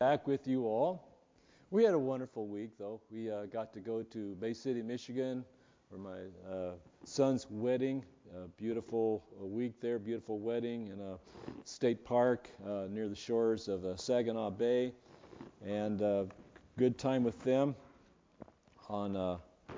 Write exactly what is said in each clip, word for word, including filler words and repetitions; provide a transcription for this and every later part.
Back with you all. We had a wonderful week, though. We uh, got to go to Bay City, Michigan, for my uh, son's wedding. A beautiful uh, week there, beautiful wedding in a state park uh, near the shores of uh, Saginaw Bay, and uh, good time with them. On uh,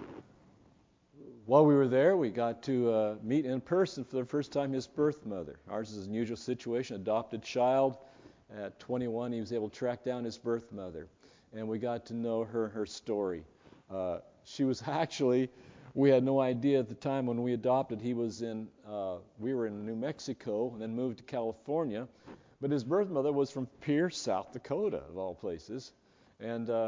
while we were there, we got to uh, meet in person for the first time his birth mother. Ours is an unusual situation, adopted child. At twenty-one, he was able to track down his birth mother, and we got to know her her story. Uh, she was actually, we had no idea at the time when we adopted. He was in, uh, we were in New Mexico, and then moved to California. But his birth mother was from Pierce, South Dakota, of all places, and uh,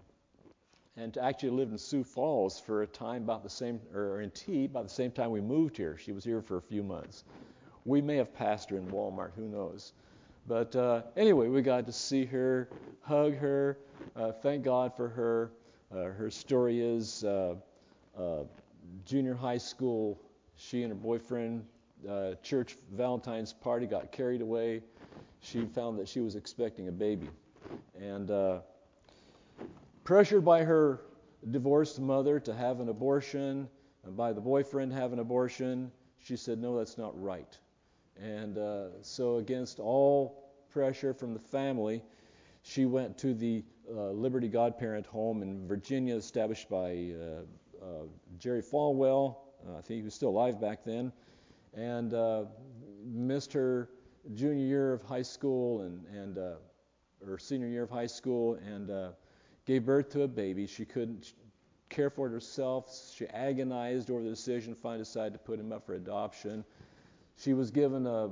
and actually lived in Sioux Falls for a time about the same, or in T, about the same time we moved here. She was here for a few months. We may have passed her in Walmart, who knows. But uh, anyway, we got to see her, hug her, uh, thank God for her. Uh, her story is uh, uh, junior high school, she and her boyfriend, uh, church Valentine's party, got carried away. She found that she was expecting a baby. And uh, pressured by her divorced mother to have an abortion, and by the boyfriend to have an abortion, she said, no, that's not right. And uh, so against all pressure from the family, she went to the uh, Liberty Godparent home in Virginia, established by uh, uh, Jerry Falwell. Uh, I think he was still alive back then. And uh, missed her junior year of high school and, and uh, her senior year of high school, and uh, gave birth to a baby. She couldn't care for it herself. She agonized over the decision, finally decided to put him up for adoption. She was given a,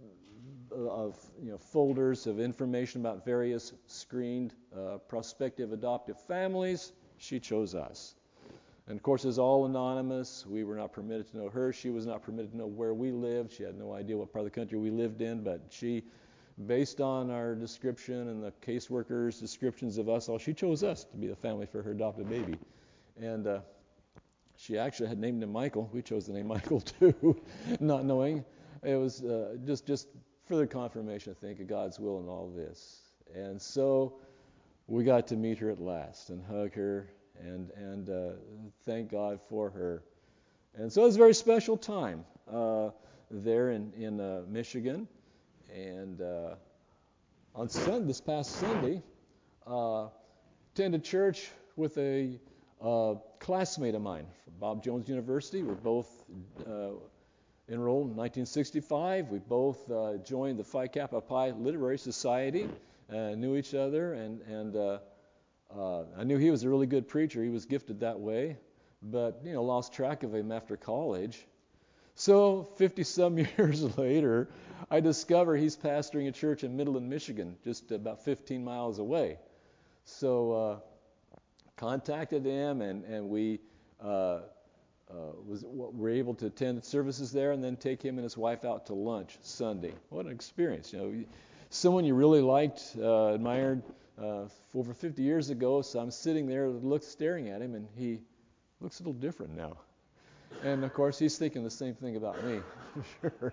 of you know folders of information about various screened uh, prospective adoptive families. She chose us. And of course, it's all anonymous. We were not permitted to know her. She was not permitted to know where we lived. She had no idea what part of the country we lived in, but she, based on our description and the caseworkers' descriptions of us all, she chose us to be the family for her adopted baby. And uh, she actually had named him Michael. We chose the name Michael too, not knowing. It was uh, just just further confirmation, I think, of God's will in all this. And so we got to meet her at last and hug her and and uh, thank God for her. And so it was a very special time uh, there in in uh, Michigan. And uh, on Sunday, this past Sunday, uh, attended church with a uh, classmate of mine from Bob Jones University. We're both uh, enrolled in nineteen sixty-five. We both uh, joined the Phi Kappa Pi Literary Society, uh, knew each other, and, and uh, uh, I knew he was a really good preacher. He was gifted that way, but you know, lost track of him after college. So fifty-some years later, I discover he's pastoring a church in Midland, Michigan, just about fifteen miles away. So uh, contacted him, and, and we uh, uh, was were able to attend services there, and then take him and his wife out to lunch Sunday. What an experience! You know, someone you really liked, uh, admired uh, over fifty years ago. So I'm sitting there, look, staring at him, and he looks a little different now. And of course, he's thinking the same thing about me, sure.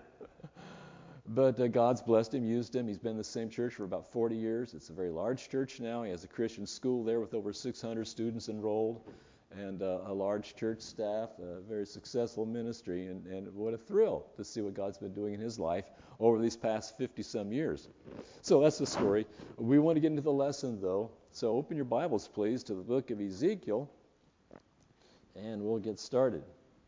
But uh, God's blessed him, used him. He's been in the same church for about forty years. It's a very large church now. He has a Christian school there with over six hundred students enrolled, and uh, a large church staff, a very successful ministry. And, and what a thrill to see what God's been doing in his life over these past fifty-some years. So that's the story. We want to get into the lesson, though. So open your Bibles, please, to the book of Ezekiel, and we'll get started.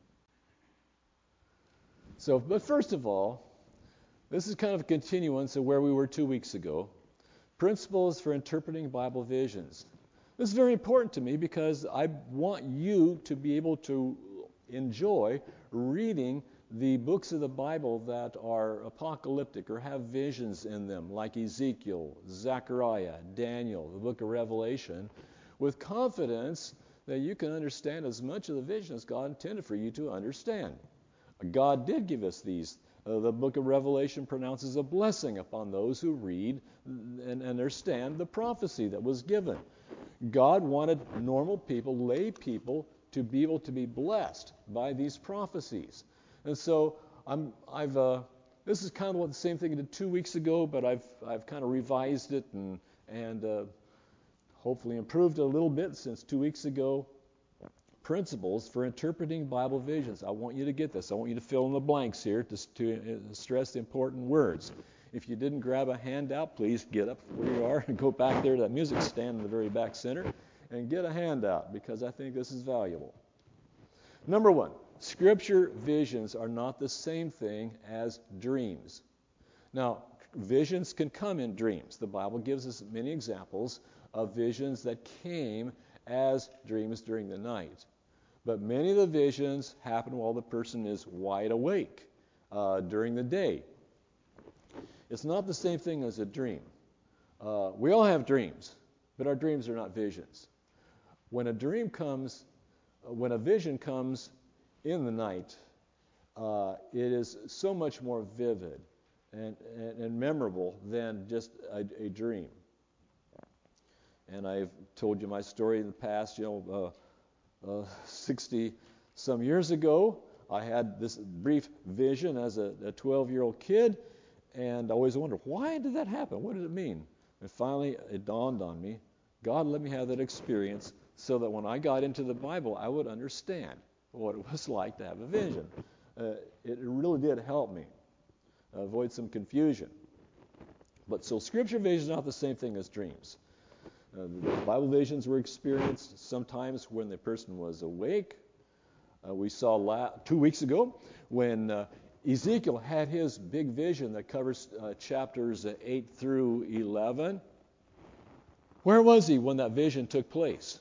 So, but first of all, this is kind of a continuance of where we were two weeks ago. Principles for interpreting Bible visions. This is very important to me because I want you to be able to enjoy reading the books of the Bible that are apocalyptic or have visions in them, like Ezekiel, Zechariah, Daniel, the book of Revelation, with confidence that you can understand as much of the vision as God intended for you to understand. God did give us these. Uh, the book of Revelation pronounces a blessing upon those who read and understand the prophecy that was given. God wanted normal people, lay people, to be able to be blessed by these prophecies. And so I'm, I've, uh, this is kind of what the same thing I did two weeks ago, but I've, I've kind of revised it and and uh, hopefully improved a little bit since two weeks ago. Principles for interpreting Bible visions. I want you to get this. I want you to fill in the blanks here to, to uh, stress the important words. If you didn't grab a handout, please get up where you are and go back there to that music stand in the very back center and get a handout, because I think this is valuable. Number one, Scripture visions are not the same thing as dreams. Now, visions can come in dreams. The Bible gives us many examples of visions that came as dreams during the night. But many of the visions happen while the person is wide awake uh, during the day. It's not the same thing as a dream. Uh, we all have dreams, but our dreams are not visions. When a dream comes, uh, when a vision comes in the night, uh, it is so much more vivid and, and, and memorable than just a, a dream. And I've told you my story in the past, you know, uh, uh, sixty some years ago, I had this brief vision as a, a twelve-year-old kid, and I always wondered, why did that happen? What did it mean? And finally, it dawned on me, God let me have that experience so that when I got into the Bible, I would understand what it was like to have a vision. Uh, it really did help me avoid some confusion. But so Scripture vision is not the same thing as dreams. Uh, the Bible visions were experienced sometimes when the person was awake. Uh, we saw la- two weeks ago when uh, Ezekiel had his big vision that covers uh, chapters uh, eight through eleven. Where was he when that vision took place?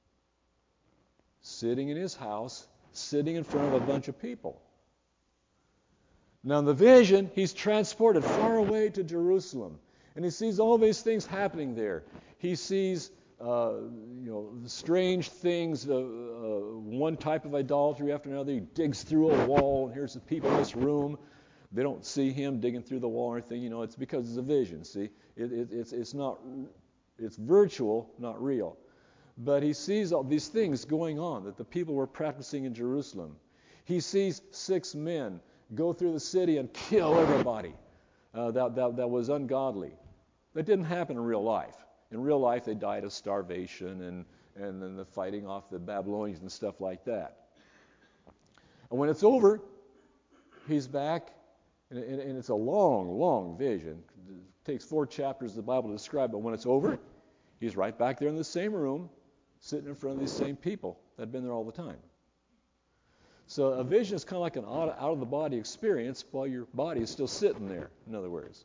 Sitting in his house, sitting in front of a bunch of people. Now in the vision, he's transported far away to Jerusalem, and he sees all these things happening there. He sees, uh, you know, strange things, uh, uh, one type of idolatry after another. He digs through a wall, and here's the people in this room. They don't see him digging through the wall or anything. You know, it's because it's a vision. See, it, it, it's it's not, it's virtual, not real. But he sees all these things going on that the people were practicing in Jerusalem. He sees six men go through the city and kill everybody uh, that, that that was ungodly. That didn't happen in real life. In real life, they died of starvation and, and then the fighting off the Babylonians and stuff like that. And when it's over, he's back, and, and, and it's a long, long vision. It takes four chapters of the Bible to describe, but when it's over, he's right back there in the same room, sitting in front of these same people that had been there all the time. So a vision is kind of like an out-of-the-body experience while your body is still sitting there, in other words.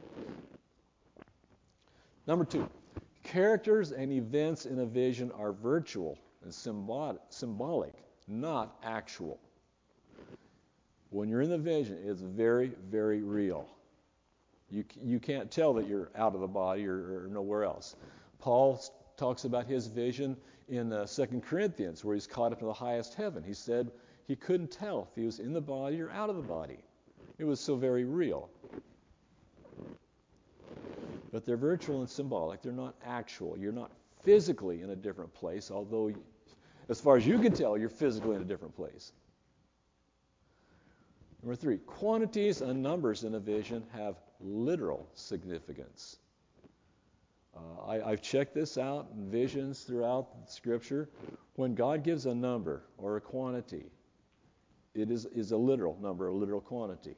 Number two, characters and events in a vision are virtual and symbolic, symbolic, not actual. When you're in the vision, it's very, very real. You you can't tell that you're out of the body or, or nowhere else. Paul talks about his vision in uh, Second Corinthians, where he's caught up to the highest heaven. He said he couldn't tell if he was in the body or out of the body. It was so very real. But they're virtual and symbolic. They're not actual. You're not physically in a different place, although as far as you can tell, you're physically in a different place. Number three, quantities and numbers in a vision have literal significance. Uh, I, I've checked this out in visions throughout Scripture. When God gives a number or a quantity, it is, is a literal number, a literal quantity.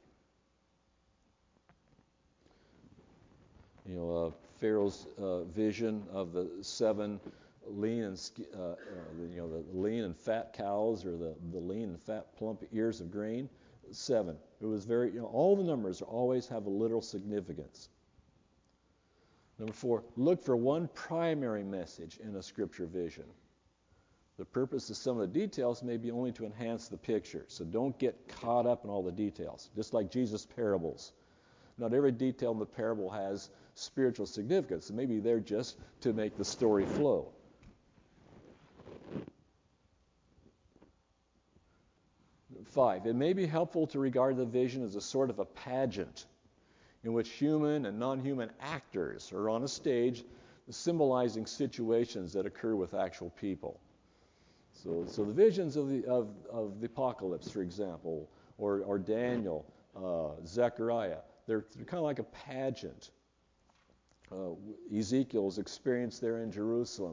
You know, uh, Pharaoh's uh, vision of the seven lean and uh, uh, you know the lean and fat cows, or the, the lean and fat plump ears of grain. Seven. It was very. You know, all the numbers always have a literal significance. Number four, look for one primary message in a Scripture vision. The purpose of some of the details may be only to enhance the picture, so don't get caught up in all the details. Just like Jesus' parables. Not every detail in the parable has spiritual significance. It may be there just to make the story flow. Five, it may be helpful to regard the vision as a sort of a pageant in which human and non-human actors are on a stage symbolizing situations that occur with actual people. So, so the visions of the of, of the apocalypse, for example, or, or Daniel, uh, Zechariah, they're, they're kind of like a pageant uh, Ezekiel's experience there in Jerusalem.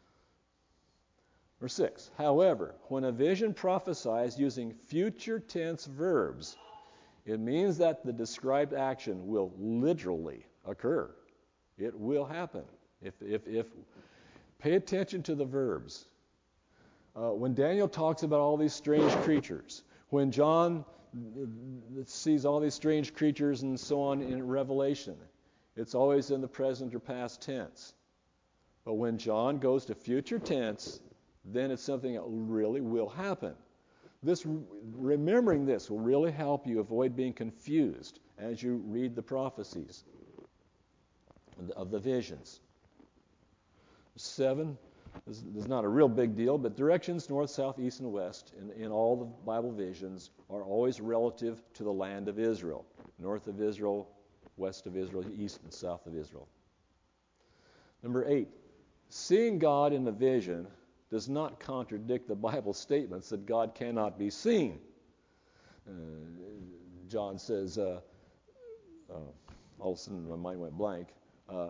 Verse six, however, when a vision prophesies using future tense verbs, it means that the described action will literally occur. It will happen. If, if, if pay attention to the verbs. Uh, when Daniel talks about all these strange creatures, when John sees all these strange creatures and so on in Revelation, it's always in the present or past tense. But when John goes to future tense, then it's something that really will happen. This, remembering this will really help you avoid being confused as you read the prophecies of the visions. Seven, this is not a real big deal, but directions north, south, east, and west in, in all the Bible visions are always relative to the land of Israel. North of Israel, west of Israel, east and south of Israel. Number eight, seeing God in the vision does not contradict the Bible statements that God cannot be seen. Uh, John says, uh, uh, all of a sudden my mind went blank, uh,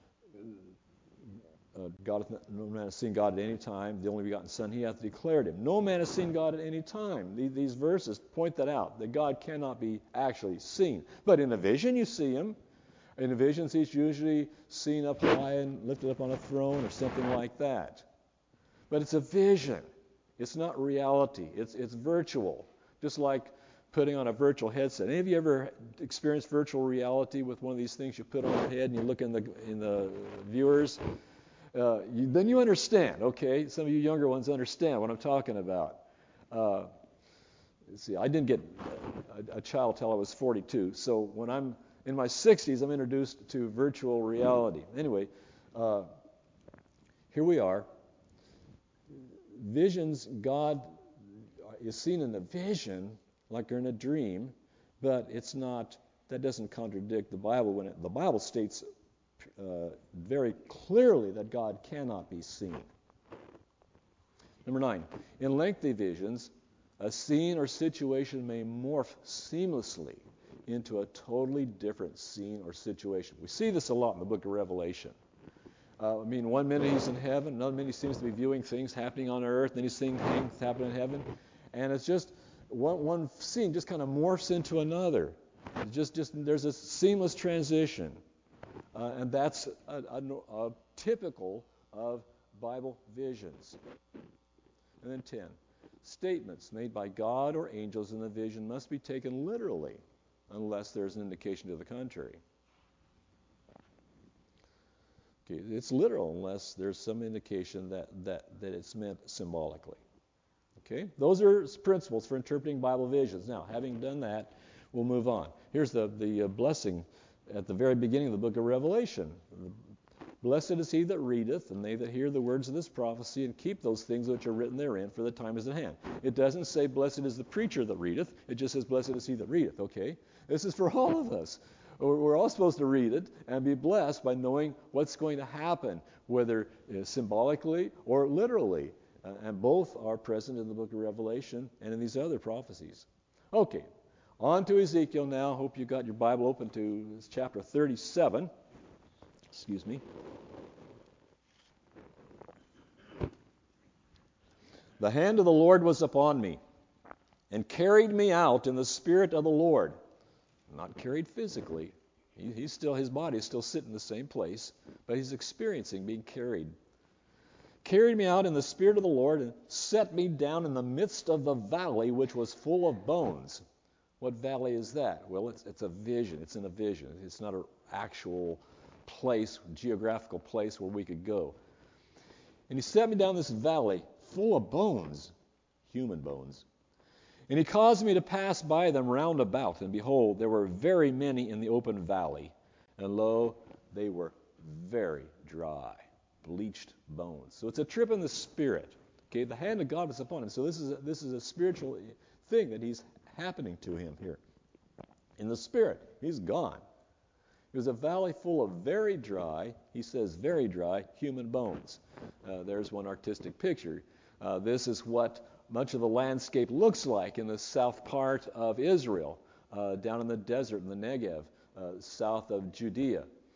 uh, God, no man has seen God at any time, the only begotten Son, he hath declared him. No man has seen God at any time. These, these verses point that out, that God cannot be actually seen. But in a vision you see him. In the visions he's usually seen up high and lifted up on a throne or something like that. But it's a vision. It's not reality. It's it's virtual. Just like putting on a virtual headset. Any of you ever experienced virtual reality with one of these things you put on your head and you look in the in the viewers? Uh, you, then you understand, okay? Some of you younger ones understand what I'm talking about. Uh, let's see, I didn't get a, a child till I was forty-two. So when I'm in my sixties, I'm introduced to virtual reality. Anyway, uh, here we are. Visions, God is seen in the vision like you're in a dream, but it's not, that doesn't contradict the Bible when it, the Bible states uh, very clearly that God cannot be seen. Number nine, in lengthy visions, a scene or situation may morph seamlessly into a totally different scene or situation. We see this a lot in the book of Revelation. Uh, I mean, one minute he's in heaven, another minute he seems to be viewing things happening on earth, then he's seeing things happening in heaven, and it's just one, one scene just kind of morphs into another. It's just, just there's a seamless transition, uh, and that's a, a, a typical of Bible visions. And then ten, statements made by God or angels in the vision must be taken literally, unless there's an indication to the contrary. Okay, it's literal unless there's some indication that, that, that it's meant symbolically. Okay, those are principles for interpreting Bible visions. Now, having done that, we'll move on. Here's the, the uh, blessing at the very beginning of the book of Revelation. Blessed is he that readeth, and they that hear the words of this prophecy, and keep those things which are written therein, for the time is at hand. It doesn't say, blessed is the preacher that readeth. It just says, blessed is he that readeth. Okay, this is for all of us. We're all supposed to read it and be blessed by knowing what's going to happen, whether uh, symbolically or literally. Uh, and both are present in the book of Revelation and in these other prophecies. Okay, on to Ezekiel now. Hope you got your Bible open to chapter thirty-seven. Excuse me. The hand of the Lord was upon me and carried me out in the spirit of the Lord. Not carried physically. He, he's still, his body is still sitting in the same place, but he's experiencing being carried. Carried me out in the spirit of the Lord and set me down in the midst of the valley which was full of bones. What valley is that? Well, it's, it's a vision. It's in a vision. It's not an actual place, geographical place where we could go. And he set me down this valley full of bones, human bones. And he caused me to pass by them round about, and behold, there were very many in the open valley, and lo, they were very dry, bleached bones. So it's a trip in the spirit. Okay, the hand of God is upon him. So this is a, this is a spiritual thing that he's happening to him here. In the spirit, he's gone. It was a valley full of very dry, he says very dry, human bones. Uh, there's one artistic picture. Uh, this is what much of the landscape looks like in the south part of Israel, uh, down in the desert in the Negev, uh, south of Judea.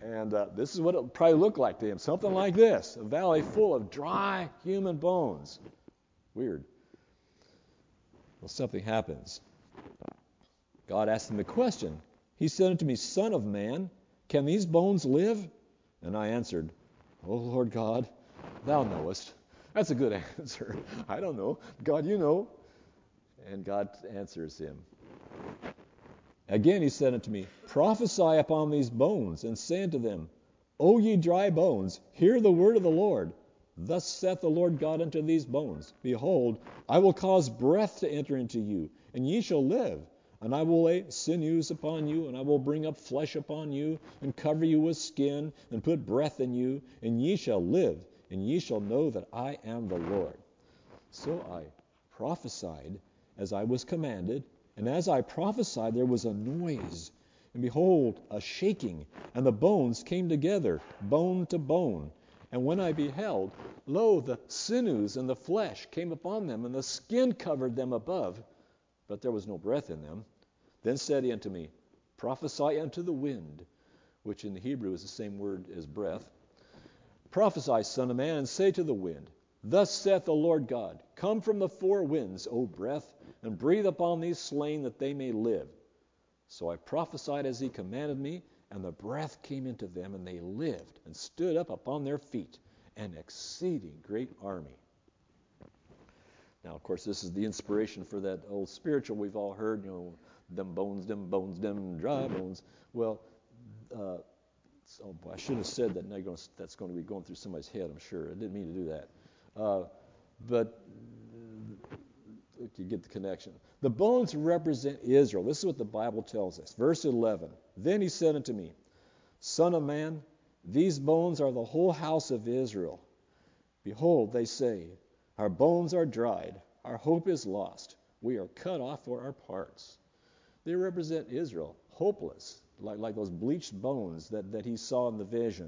And uh, this is what it probably looked like to him. Something like this. A valley full of dry human bones. Weird. Well, something happens. God asked him a question. He said unto me, Son of man, can these bones live? And I answered, O Lord God, thou knowest. That's a good answer. I don't know. God, you know. And God answers him. Again he said unto me, Prophesy upon these bones, and say unto them, O ye dry bones, hear the word of the Lord. Thus saith the Lord God unto these bones, Behold, I will cause breath to enter into you, and ye shall live. And I will lay sinews upon you, and I will bring up flesh upon you, and cover you with skin, and put breath in you, and ye shall live, and ye shall know that I am the Lord. So I prophesied as I was commanded, and as I prophesied there was a noise, and behold, a shaking, and the bones came together, bone to bone. And when I beheld, lo, the sinews and the flesh came upon them, and the skin covered them above, but there was no breath in them. Then said he unto me, Prophesy unto the wind, which in the Hebrew is the same word as breath. Prophesy, son of man, and say to the wind, Thus saith the Lord God, Come from the four winds, O breath, and breathe upon these slain that they may live. So I prophesied as he commanded me, and the breath came into them, and they lived, and stood up upon their feet, an exceeding great army. Now, of course, this is the inspiration for that old spiritual we've all heard, you know, them bones, them bones, them dry bones. Well, uh, oh boy, I should have said that. Now you're going to, that's going to be going through somebody's head, I'm sure. I didn't mean to do that. Uh, but you get the connection. The bones represent Israel. This is what the Bible tells us. Verse eleven. Then he said unto me, Son of man, these bones are the whole house of Israel. Behold, they say, Our bones are dried, our hope is lost, we are cut off for our parts. They represent Israel, hopeless, like, like those bleached bones that, that he saw in the vision.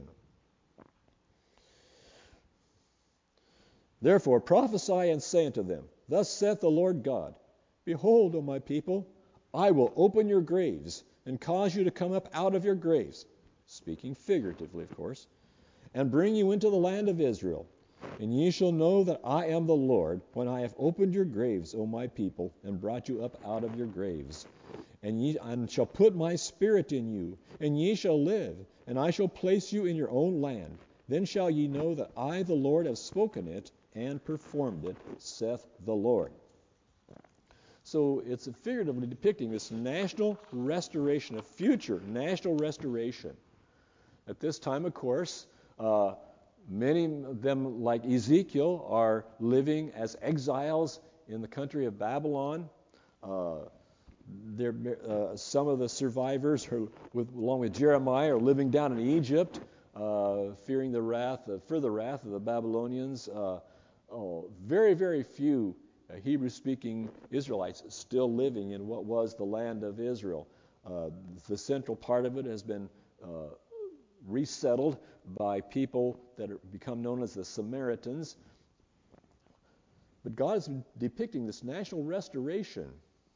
Therefore prophesy and say unto them, Thus saith the Lord God, Behold, O my people, I will open your graves, and cause you to come up out of your graves, speaking figuratively, of course, and bring you into the land of Israel. And ye shall know that I am the Lord, when I have opened your graves, O my people, and brought you up out of your graves. And ye and shall put my spirit in you, and ye shall live, and I shall place you in your own land. Then shall ye know that I, the Lord, have spoken it, and performed it, saith the Lord. So it's figuratively depicting this national restoration, a future national restoration. At this time, of course, uh, many of them, like Ezekiel, are living as exiles in the country of Babylon. Uh, uh, some of the survivors, are with, along with Jeremiah, are living down in Egypt, uh, fearing the wrath, uh, further wrath of the Babylonians. Uh, oh, very, very few uh, Hebrew-speaking Israelites still living in what was the land of Israel. Uh, the central part of it has been uh, resettled by people that are become known as the Samaritans. But God is depicting this national restoration.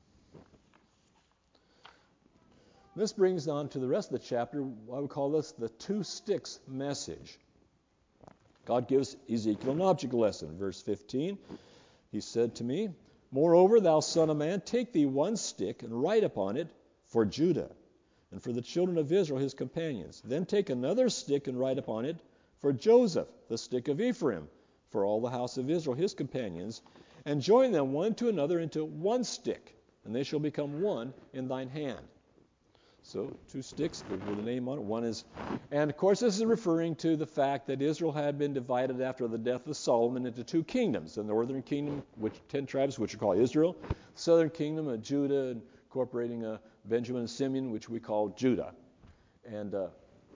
This brings on to the rest of the chapter. I would call this the two sticks message. God gives Ezekiel an object lesson. Verse fifteen, he said to me, Moreover, thou son of man, take thee one stick and write upon it for Judah, and for the children of Israel his companions. Then take another stick and write upon it for Joseph, the stick of Ephraim, for all the house of Israel his companions, and join them one to another into one stick, and they shall become one in thine hand. So two sticks with a name on it. One is, and of course this is referring to the fact that Israel had been divided after the death of Solomon into two kingdoms. The northern kingdom, which ten tribes, which are called Israel. The southern kingdom of Judah, incorporating uh, Benjamin and Simeon, which we call Judah. And uh,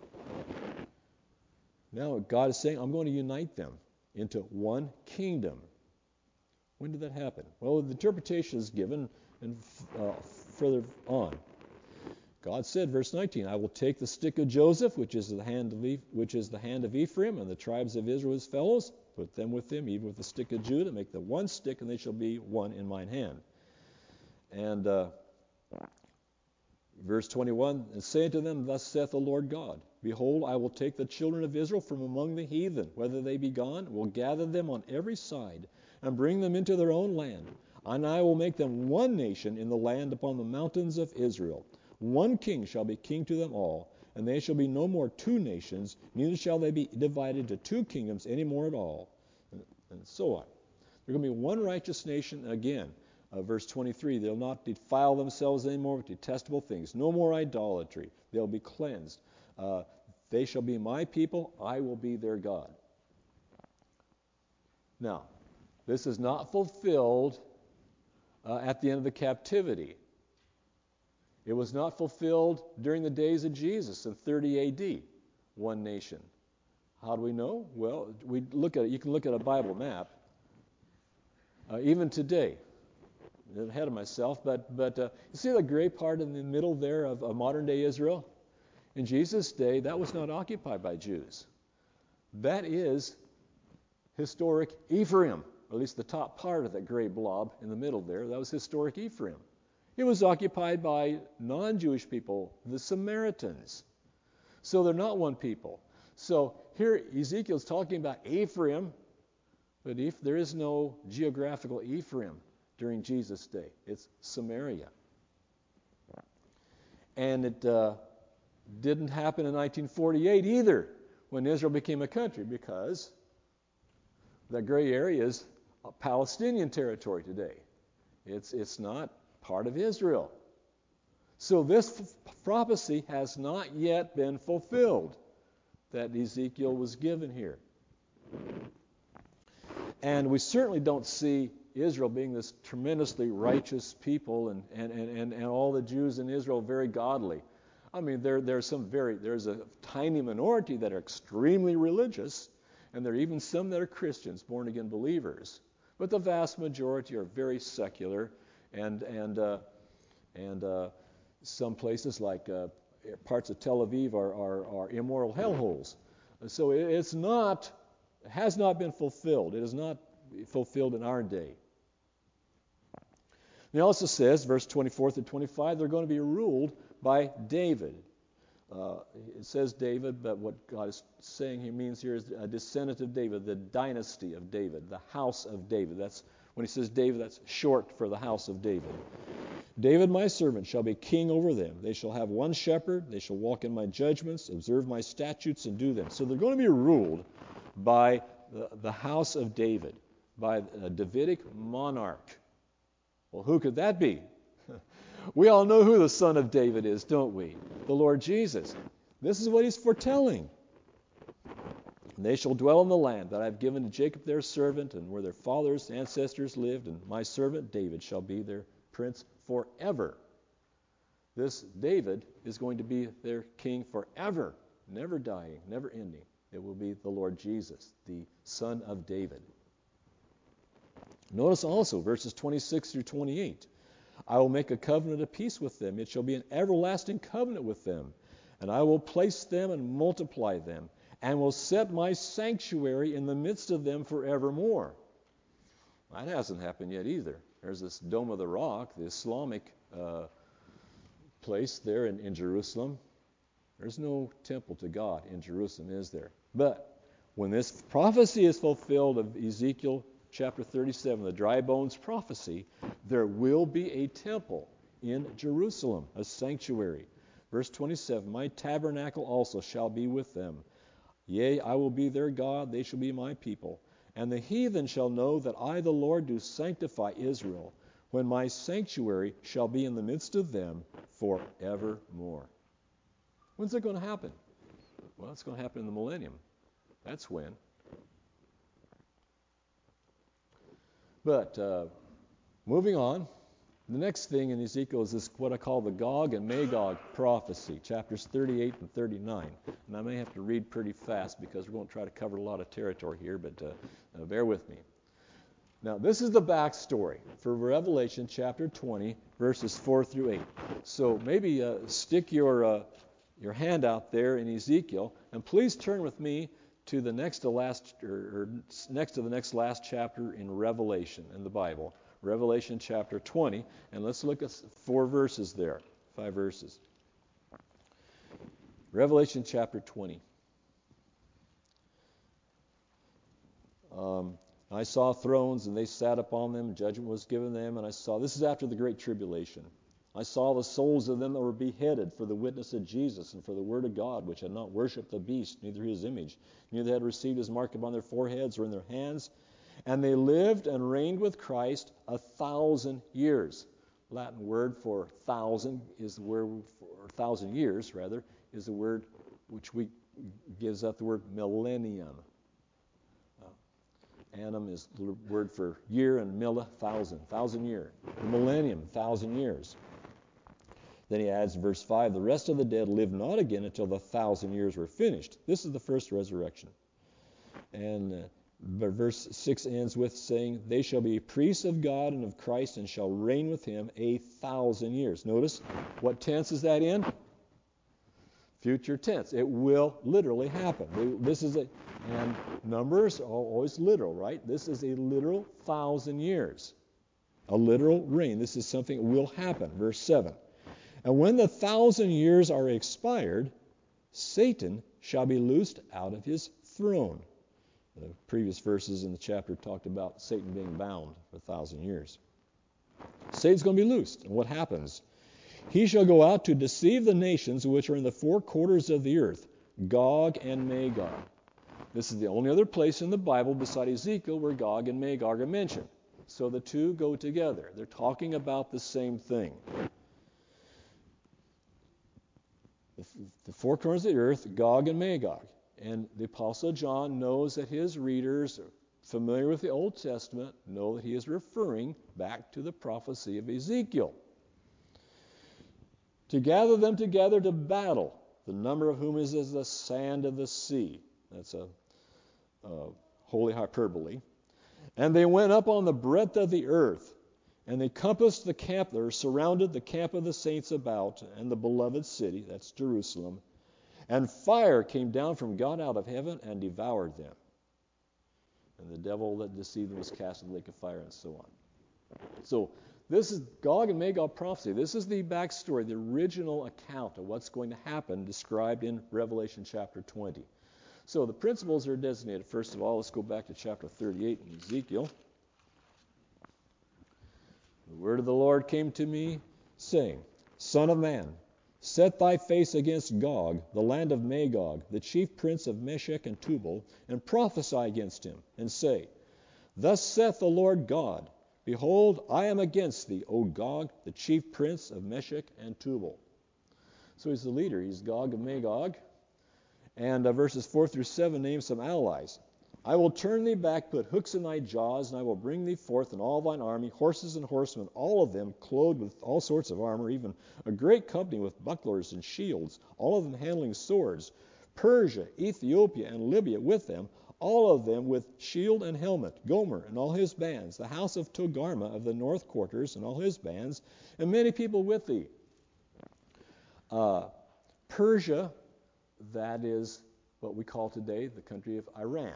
now God is saying, I'm going to unite them into one kingdom. When did that happen? Well, the interpretation is given and uh, further on. God said, verse nineteen, I will take the stick of Joseph, which is the hand of e- which is the hand of Ephraim, and the tribes of Israel his fellows, put them with him, even with the stick of Judah, make them one stick, and they shall be one in mine hand. And uh, verse twenty-one, and say unto them, Thus saith the Lord God, Behold, I will take the children of Israel from among the heathen, whether they be gone, will gather them on every side, and bring them into their own land. And I will make them one nation in the land upon the mountains of Israel. One king shall be king to them all, and they shall be no more two nations, neither shall they be divided to two kingdoms any more at all. And, and so on. They're going to be one righteous nation again. Uh, verse twenty-three, they'll not defile themselves anymore with detestable things. No more idolatry. They'll be cleansed. Uh, they shall be my people. I will be their God. Now, this is not fulfilled uh, at the end of the captivity. It was not fulfilled during the days of Jesus in thirty A D, one nation. How do we know? Well, we look at it. You can look at a Bible map. Uh, even today, I'm ahead of myself, but but uh, you see the gray part in the middle there of, of modern-day Israel? In Jesus' day, that was not occupied by Jews. That is historic Ephraim, or at least the top part of that gray blob in the middle there. That was historic Ephraim. It was occupied by non-Jewish people, the Samaritans. So they're not one people. So here Ezekiel's talking about Ephraim, but if there is no geographical Ephraim during Jesus' day. It's Samaria. And it uh, didn't happen in nineteen forty-eight either, when Israel became a country, because the gray area is Palestinian territory today. It's it's not part of Israel. So this f- prophecy has not yet been fulfilled that Ezekiel was given here. And we certainly don't see Israel being this tremendously righteous people and, and, and, and, and all the Jews in Israel very godly. I mean, there there's some very there's a tiny minority that are extremely religious, and there are even some that are Christians, born again believers. But the vast majority are very secular, and and uh, and uh, some places like uh, parts of Tel Aviv are are, are immoral hellholes. So it, it's not has not been fulfilled. It is not fulfilled in our day. It also says, verse twenty-four through twenty-five, they're going to be ruled by David. Uh, it says David, but what God is saying he means here is a descendant of David, the dynasty of David, the house of David. That's when he says David, that's short for the house of David. David, my servant, shall be king over them. They shall have one shepherd. They shall walk in my judgments, observe my statutes, and do them. So they're going to be ruled by the, the house of David, by a Davidic monarch. Well, who could that be? We all know who the son of David is, don't we? The Lord Jesus. This is what he's foretelling. And they shall dwell in the land that I have given to Jacob their servant, and where their fathers' ancestors lived, and my servant David shall be their prince forever. This David is going to be their king forever, never dying, never ending. It will be the Lord Jesus, the son of David. Notice also verses twenty-six through twenty-eight. I will make a covenant of peace with them. It shall be an everlasting covenant with them. And I will place them and multiply them, and will set my sanctuary in the midst of them forevermore. That hasn't happened yet either. There's this Dome of the Rock, the Islamic uh, place there in, in Jerusalem. There's no temple to God in Jerusalem, is there? But when this prophecy is fulfilled of Ezekiel chapter thirty-seven, the dry bones prophecy, there will be a temple in Jerusalem, a sanctuary. Verse twenty-seven, my tabernacle also shall be with them. Yea, I will be their God, they shall be my people. And the heathen shall know that I, the Lord, do sanctify Israel, when my sanctuary shall be in the midst of them forevermore. When's that going to happen? Well, it's going to happen in the millennium. That's when. But uh, moving on, the next thing in Ezekiel is this, what I call the Gog and Magog prophecy, chapters thirty-eight and thirty-nine. And I may have to read pretty fast because we're going to try to cover a lot of territory here, but uh, uh, bear with me. Now, this is the backstory for Revelation chapter twenty, verses four through eight. So maybe uh, stick your uh, your hand out there in Ezekiel, and please turn with me to the next to last, or, or next to the next last chapter in Revelation in the Bible, Revelation chapter twenty, and let's look at four verses there, five verses. Revelation chapter twenty. Um, I saw thrones, and they sat upon them, and judgment was given them, and I saw, this is after the great tribulation, I saw the souls of them that were beheaded for the witness of Jesus and for the word of God, which had not worshipped the beast, neither his image, neither had received his mark upon their foreheads or in their hands. And they lived and reigned with Christ a thousand years. Latin word for thousand is the word, for thousand years, rather, is the word which we gives out the word millennium. Annum is the word for year, and milli, thousand, thousand year. The millennium, thousand years. Then he adds, verse five, the rest of the dead lived not again until the thousand years were finished. This is the first resurrection. And uh, verse six ends with saying, they shall be priests of God and of Christ and shall reign with him a thousand years. Notice, what tense is that in? Future tense. It will literally happen. This is a, and numbers are always literal, right? This is a literal thousand years. A literal reign. This is something that will happen. Verse seven. And when the thousand years are expired, Satan shall be loosed out of his throne. The previous verses in the chapter talked about Satan being bound for a thousand years. Satan's going to be loosed. And what happens? He shall go out to deceive the nations which are in the four quarters of the earth, Gog and Magog. This is the only other place in the Bible beside Ezekiel where Gog and Magog are mentioned. So the two go together. They're talking about the same thing. The four corners of the earth, Gog and Magog. And the Apostle John knows that his readers, familiar with the Old Testament, know that he is referring back to the prophecy of Ezekiel. To gather them together to battle, the number of whom is as the sand of the sea. That's a, a holy hyperbole. And they went up on the breadth of the earth, and they compassed the camp there, surrounded the camp of the saints about, and the beloved city, that's Jerusalem. And fire came down from God out of heaven and devoured them. And the devil that deceived them was cast in the lake of fire, and so on. So this is Gog and Magog prophecy. This is the backstory, the original account of what's going to happen described in Revelation chapter twenty. So the principles are designated. First of all, let's go back to chapter thirty-eight in Ezekiel. The word of the Lord came to me, saying, Son of man, set thy face against Gog, the land of Magog, the chief prince of Meshech and Tubal, and prophesy against him, and say, Thus saith the Lord God, Behold, I am against thee, O Gog, the chief prince of Meshech and Tubal. So he's the leader. He's Gog and Magog. And uh, verses four through seven name some allies. I will turn thee back, put hooks in thy jaws, and I will bring thee forth in all thine army, horses and horsemen, all of them clothed with all sorts of armor, even a great company with bucklers and shields, all of them handling swords. Persia, Ethiopia, and Libya with them, all of them with shield and helmet, Gomer and all his bands, the house of Togarma of the north quarters and all his bands, and many people with thee. Uh, Persia, that is what we call today the country of Iran.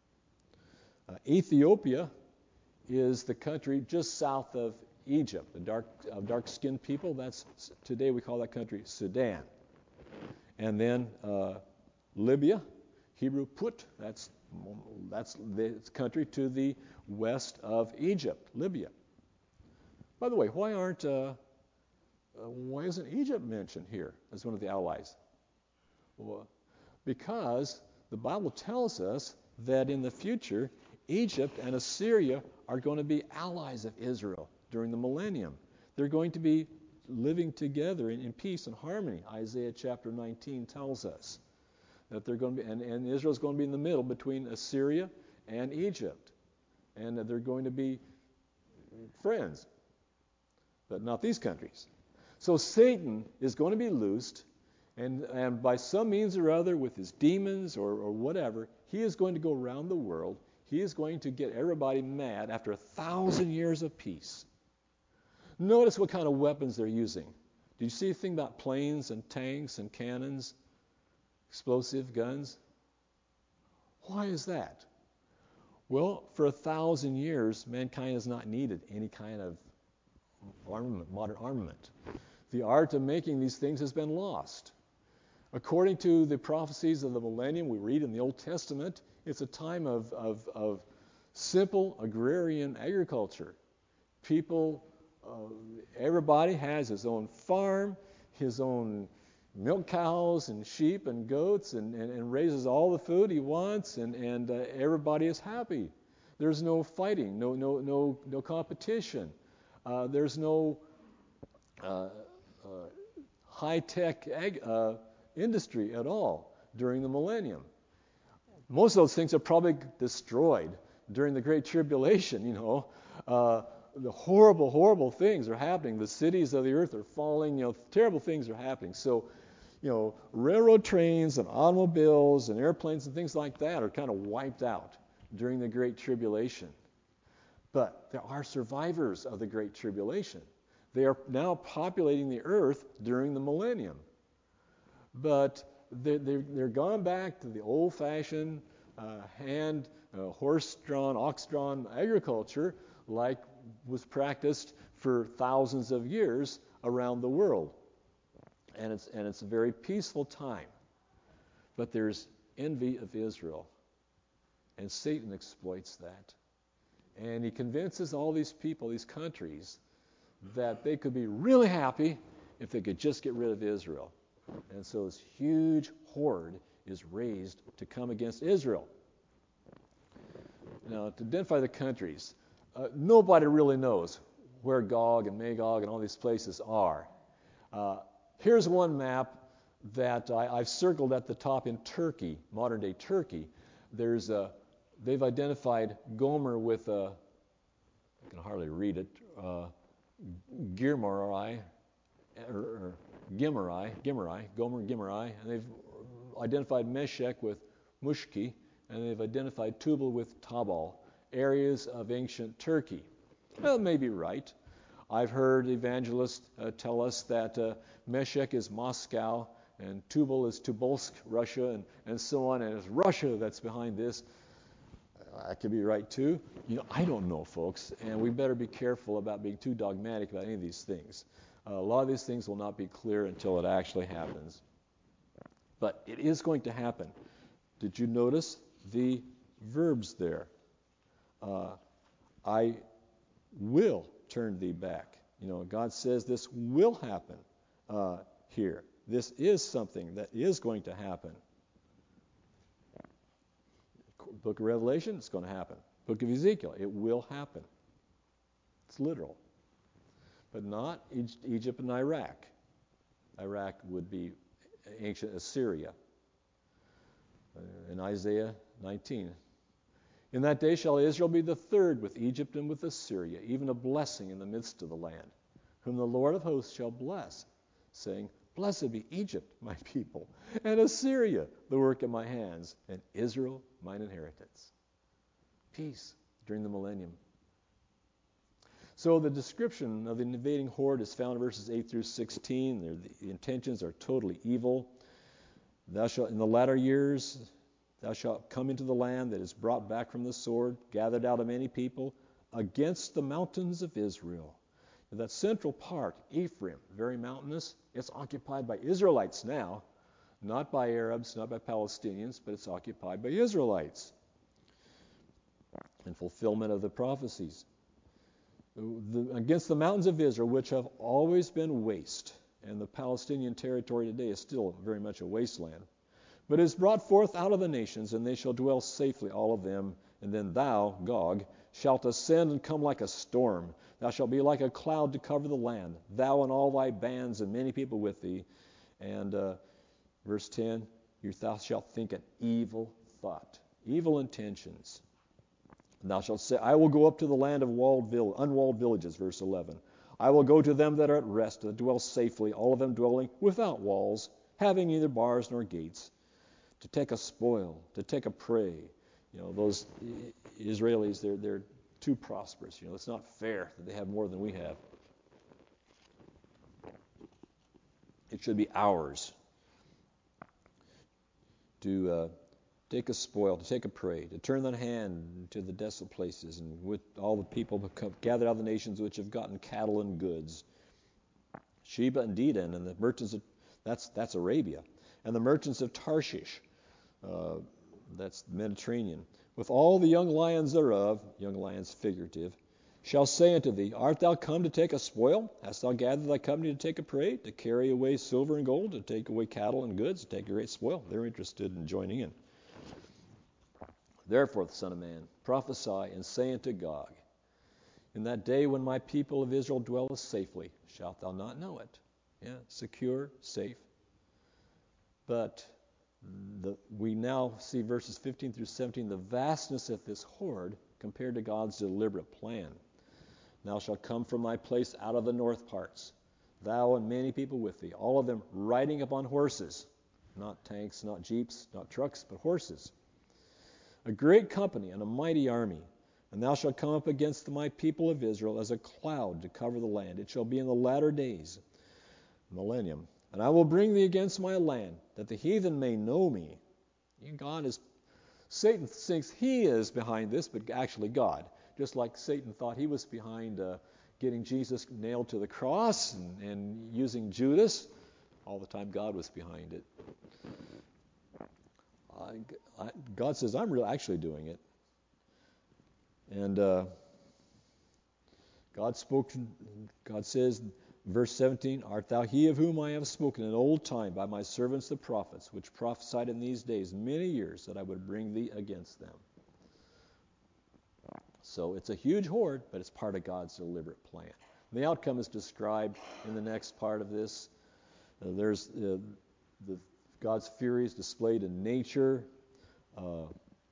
Uh, Ethiopia is the country just south of Egypt, the dark, uh, dark-skinned people. That's today we call that country Sudan. And then uh, Libya, Hebrew Put, that's that's the country to the west of Egypt, Libya. By the way, why aren't uh, uh, why isn't Egypt mentioned here as one of the allies? Well, because the Bible tells us that in the future, Egypt and Assyria are going to be allies of Israel during the millennium. They're going to be living together in, in peace and harmony. Isaiah chapter nineteen tells us that they're going to be, and, and Israel's going to be in the middle between Assyria and Egypt. And that they're going to be friends, but not these countries. So Satan is going to be loosed, and, and by some means or other, with his demons or, or whatever, he is going to go around the world. He is going to get everybody mad after a thousand years of peace. Notice what kind of weapons they're using. Did you see anything about planes and tanks and cannons, explosive guns? Why is that? Well, for a thousand years, mankind has not needed any kind of armament, modern armament. The art of making these things has been lost. According to the prophecies of the millennium we read in the Old Testament, it's a time of, of, of simple agrarian agriculture. People, uh, everybody has his own farm, his own milk cows and sheep and goats, and, and, and raises all the food he wants, and, and uh, everybody is happy. There's no fighting, no no no no competition. Uh, there's no uh, uh, high-tech ag, uh, industry at all during the millennium. Most of those things are probably destroyed during the Great Tribulation. You know, uh, the horrible, horrible things are happening. The cities of the earth are falling. You know, terrible things are happening. So, you know, railroad trains and automobiles and airplanes and things like that are kind of wiped out during the Great Tribulation. But there are survivors of the Great Tribulation. They are now populating the earth during the millennium. But they're, they're, they're gone back to the old-fashioned uh, hand, uh, horse-drawn, ox-drawn agriculture like was practiced for thousands of years around the world. And it's, and it's a very peaceful time. But there's envy of Israel. And Satan exploits that. And he convinces all these people, these countries, that they could be really happy if they could just get rid of Israel. And so this huge horde is raised to come against Israel. Now, to identify the countries, uh, nobody really knows where Gog and Magog and all these places are. Uh, here's one map that I, I've circled at the top in Turkey, modern-day Turkey. There's a, they've identified Gomer with a, I can hardly read it, uh, Girmarai, or, or Gimerai, Gimerai, Gomer, Gimerai, and they've identified Meshech with Mushki, and they've identified Tubal with Tabal, areas of ancient Turkey. Well, it may be right. I've heard evangelists uh, tell us that uh, Meshech is Moscow, and Tubal is Tobolsk, Russia, and, and so on, and it's Russia that's behind this. I could be right too. You know, I don't know, folks, and we better be careful about being too dogmatic about any of these things. Uh, a lot of these things will not be clear until it actually happens. But it is going to happen. Did you notice the verbs there? Uh, I will turn thee back. You know, God says this will happen uh, here. This is something that is going to happen. Book of Revelation, it's going to happen. Book of Ezekiel, it will happen. It's literal. But not Egypt and Iraq. Iraq would be ancient Assyria. In Isaiah nineteen. In that day shall Israel be the third with Egypt and with Assyria, even a blessing in the midst of the land, whom the Lord of hosts shall bless, saying, Blessed be Egypt, my people, and Assyria, the work of my hands, and Israel, mine inheritance. Peace during the millennium. So the description of the invading horde is found in verses eight through sixteen. They're, the intentions are totally evil. Thou shalt, in the latter years, thou shalt come into the land that is brought back from the sword, gathered out of many people, against the mountains of Israel. And that central part, Ephraim, very mountainous, it's occupied by Israelites now, not by Arabs, not by Palestinians, but it's occupied by Israelites. In fulfillment of the prophecies. The, against the mountains of Israel, which have always been waste, and the Palestinian territory today is still very much a wasteland, but is brought forth out of the nations, and they shall dwell safely, all of them. And then thou, Gog, shalt ascend and come like a storm. Thou shalt be like a cloud to cover the land, thou and all thy bands and many people with thee. And uh, verse ten, thou shalt think an evil thought, evil intentions. And thou shalt say, I will go up to the land of walled vill- unwalled villages, verse eleven. I will go to them that are at rest, that dwell safely, all of them dwelling without walls, having neither bars nor gates, to take a spoil, to take a prey. You know, those Israelis, they're, they're too prosperous. You know, it's not fair that they have more than we have. It should be ours to uh, take a spoil, to take a prey, to turn the hand to the desolate places, and with all the people become, gathered out of the nations which have gotten cattle and goods. Sheba and Dedan and the merchants, of, that's that's Arabia. and the merchants of Tarshish, uh, that's the Mediterranean, with all the young lions thereof, young lions figurative, shall say unto thee, Art thou come to take a spoil? Hast thou gathered thy company to take a prey, to carry away silver and gold, to take away cattle and goods, to take a great spoil? They're interested in joining in. Therefore, the Son of Man, prophesy and say unto Gog, in that day when my people of Israel dwelleth safely, shalt thou not know it? Yeah, secure, safe. But the, we now see verses fifteen through seventeen, the vastness of this horde compared to God's deliberate plan. Thou shalt come from thy place out of the north parts, thou and many people with thee, all of them riding upon horses, not tanks, not jeeps, not trucks, but horses. A great company and a mighty army. And thou shalt come up against my people of Israel as a cloud to cover the land. It shall be in the latter days, millennium. And I will bring thee against my land, that the heathen may know me. God is, Satan thinks he is behind this, but actually God. Just like Satan thought he was behind uh, getting Jesus nailed to the cross and, and using Judas. All the time God was behind it. I, I, God says, I'm really actually doing it. And uh, God spoke, God says, verse seventeen, Art thou he of whom I have spoken in old time by my servants the prophets, which prophesied in these days many years that I would bring thee against them? So it's a huge horde, but it's part of God's deliberate plan. And the outcome is described in the next part of this. Uh, there's uh, the God's fury is displayed in nature. Uh,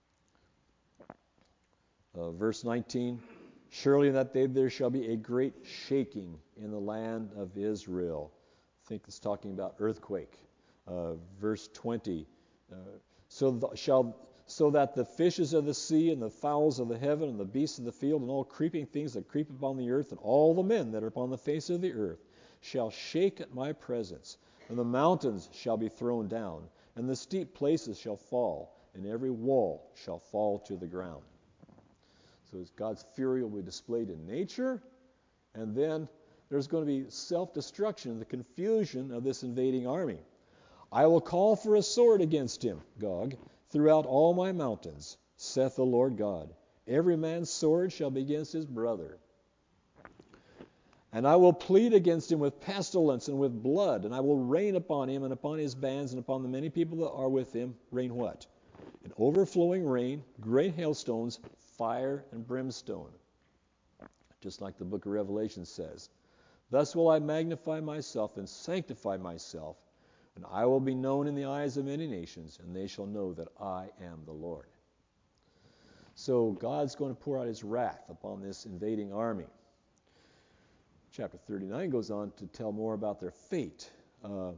Uh, verse nineteen, surely in that day there shall be a great shaking in the land of Israel. I think it's talking about earthquake. Uh, verse twenty, uh, so th- shall so that the fishes of the sea and the fowls of the heaven and the beasts of the field and all creeping things that creep upon the earth and all the men that are upon the face of the earth shall shake at my presence, and the mountains shall be thrown down, and the steep places shall fall, and every wall shall fall to the ground. So God's fury will be displayed in nature, and then there's going to be self-destruction, the confusion of this invading army. I will call for a sword against him, Gog, throughout all my mountains, saith the Lord God. Every man's sword shall be against his brother. And I will plead against him with pestilence and with blood, and I will rain upon him and upon his bands and upon the many people that are with him. Rain what? An overflowing rain, great hailstones, fire and brimstone, just like the book of Revelation says. Thus will I magnify myself and sanctify myself, and I will be known in the eyes of many nations, and they shall know that I am the Lord. So God's going to pour out his wrath upon this invading army. Chapter thirty-nine goes on to tell more about their fate. Uh,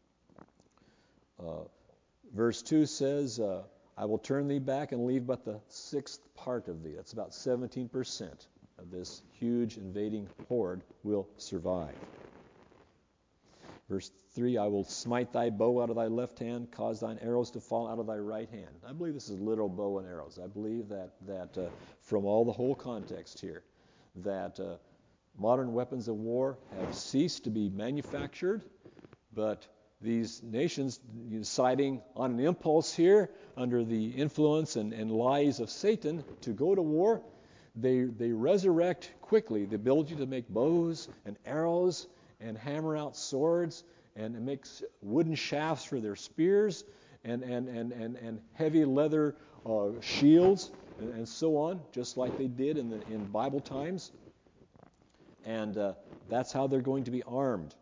uh, verse two says, uh, I will turn thee back and leave but the sixth part of thee. That's about seventeen percent of this huge invading horde will survive. Verse three, I will smite thy bow out of thy left hand, cause thine arrows to fall out of thy right hand. I believe this is literal bow and arrows. I believe that, that uh, from all the whole context here, that uh, modern weapons of war have ceased to be manufactured, but these nations deciding on an impulse here under the influence and, and lies of Satan to go to war, they, they resurrect quickly the ability to make bows and arrows and hammer out swords and make wooden shafts for their spears and, and, and, and, and heavy leather uh, shields and, and so on, just like they did in, the, in Bible times. And uh, that's how they're going to be armed.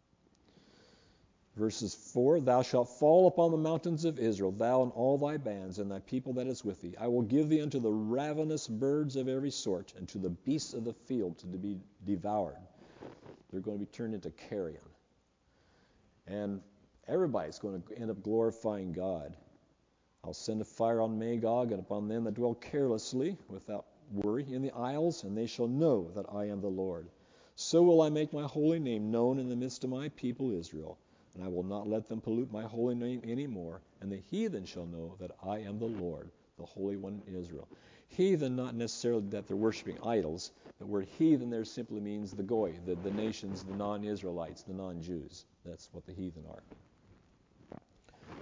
Verses four, thou shalt fall upon the mountains of Israel, thou and all thy bands, and thy people that is with thee. I will give thee unto the ravenous birds of every sort, and to the beasts of the field to be devoured. They're going to be turned into carrion. And everybody's going to end up glorifying God. I'll send a fire on Magog and upon them that dwell carelessly, without worry, in the isles, and they shall know that I am the Lord. So will I make my holy name known in the midst of my people Israel. And I will not let them pollute my holy name any more. And the heathen shall know that I am the Lord, the Holy One in Israel. Heathen, not necessarily that they're worshiping idols. The word heathen there simply means the goy, the, the nations, the non-Israelites, the non-Jews. That's what the heathen are.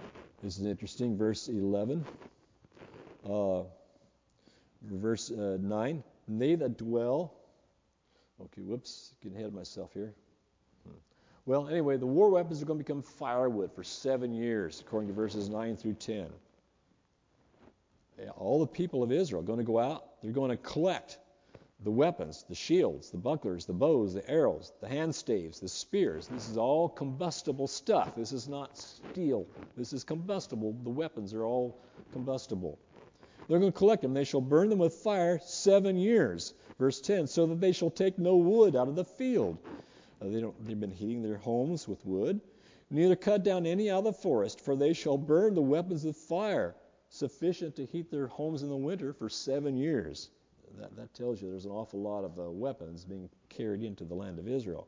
This is interesting. Verse eleven. Uh, verse uh, nine. And they that dwell. Okay, whoops. Getting ahead of myself here. Hmm. Well, anyway, the war weapons are going to become firewood for seven years, according to verses nine through ten. Yeah, all the people of Israel are going to go out. They're going to collect the weapons, the shields, the bucklers, the bows, the arrows, the hand staves, the spears. This is all combustible stuff. This is not steel. This is combustible. The weapons are all combustible. They're going to collect them. They shall burn them with fire seven years. Verse ten, so that they shall take no wood out of the field. Uh, they don't, they've been heating their homes with wood. Neither cut down any out of the forest, for they shall burn the weapons with fire, sufficient to heat their homes in the winter for seven years. That, that tells you there's an awful lot of uh, weapons being carried into the land of Israel.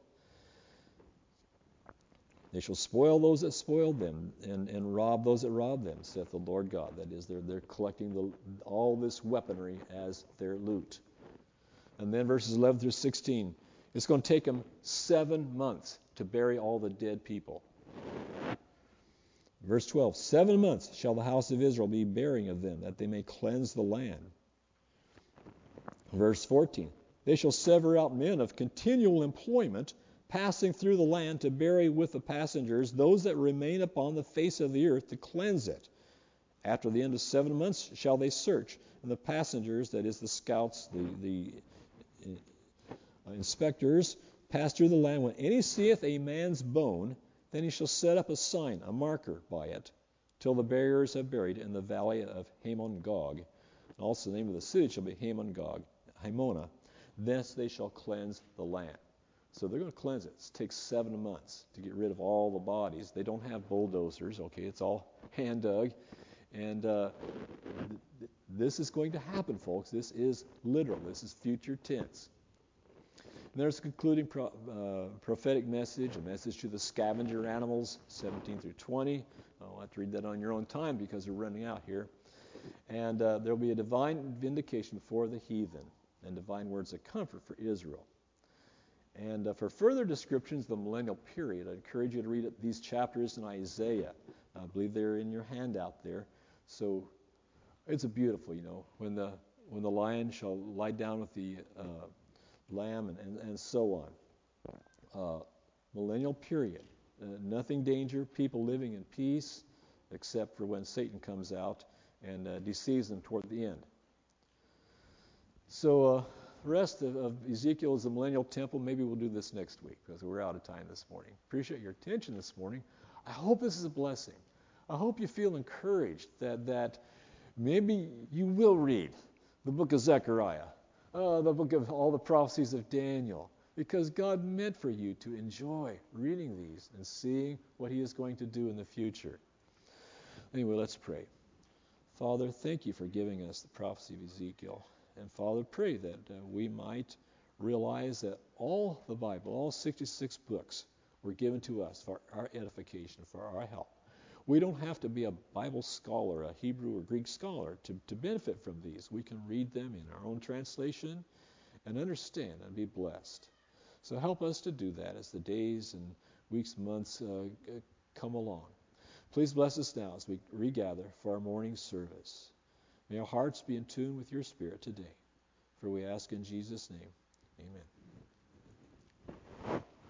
They shall spoil those that spoiled them, and, and rob those that robbed them, saith the Lord God. That is, they're, they're collecting the, all this weaponry as their loot. And then verses eleven through sixteen. It's going to take them seven months to bury all the dead people. Verse twelve. Seven months shall the house of Israel be burying of them, that they may cleanse the land. Verse fourteen, they shall sever out men of continual employment, passing through the land to bury with the passengers those that remain upon the face of the earth to cleanse it. After the end of seven months shall they search, and the passengers, that is the scouts, the, the uh, inspectors, pass through the land. When any seeth a man's bone, then he shall set up a sign, a marker by it, till the buriers have buried in the valley of Hamon Gog. Also the name of the city shall be Hamon Gog. Hamona, thence they shall cleanse the land. So they're going to cleanse it. It takes seven months to get rid of all the bodies. They don't have bulldozers, okay? It's all hand dug. And uh, th- th- this is going to happen, folks. This is literal. This is future tense. And there's a concluding pro- uh, prophetic message, a message to the scavenger animals, seventeen through twenty. I'll have to read that on your own time because we're running out here. And uh, there will be a divine vindication for the heathen, and divine words of comfort for Israel. And uh, for further descriptions of the millennial period, I encourage you to read these chapters in Isaiah. I believe they're in your handout there. So it's a beautiful, you know, when the when the lion shall lie down with the uh, lamb, and, and, and so on. Uh, millennial period. Uh, nothing danger, people living in peace, except for when Satan comes out and uh, deceives them toward the end. So uh, the rest of, of Ezekiel is the millennial temple. Maybe we'll do this next week because we're out of time this morning. Appreciate your attention this morning. I hope this is a blessing. I hope you feel encouraged that, that maybe you will read the book of Zechariah, uh, the book of all the prophecies of Daniel, because God meant for you to enjoy reading these and seeing what he is going to do in the future. Anyway, let's pray. Father, thank you for giving us the prophecy of Ezekiel. And Father, pray that uh, we might realize that all the Bible, all sixty-six books, were given to us for our edification, for our help. We don't have to be a Bible scholar, a Hebrew or Greek scholar, to, to benefit from these. We can read them in our own translation and understand and be blessed. So help us to do that as the days and weeks, months uh, come along. Please bless us now as we regather for our morning service. May our hearts be in tune with your Spirit today. For we ask in Jesus' name, amen.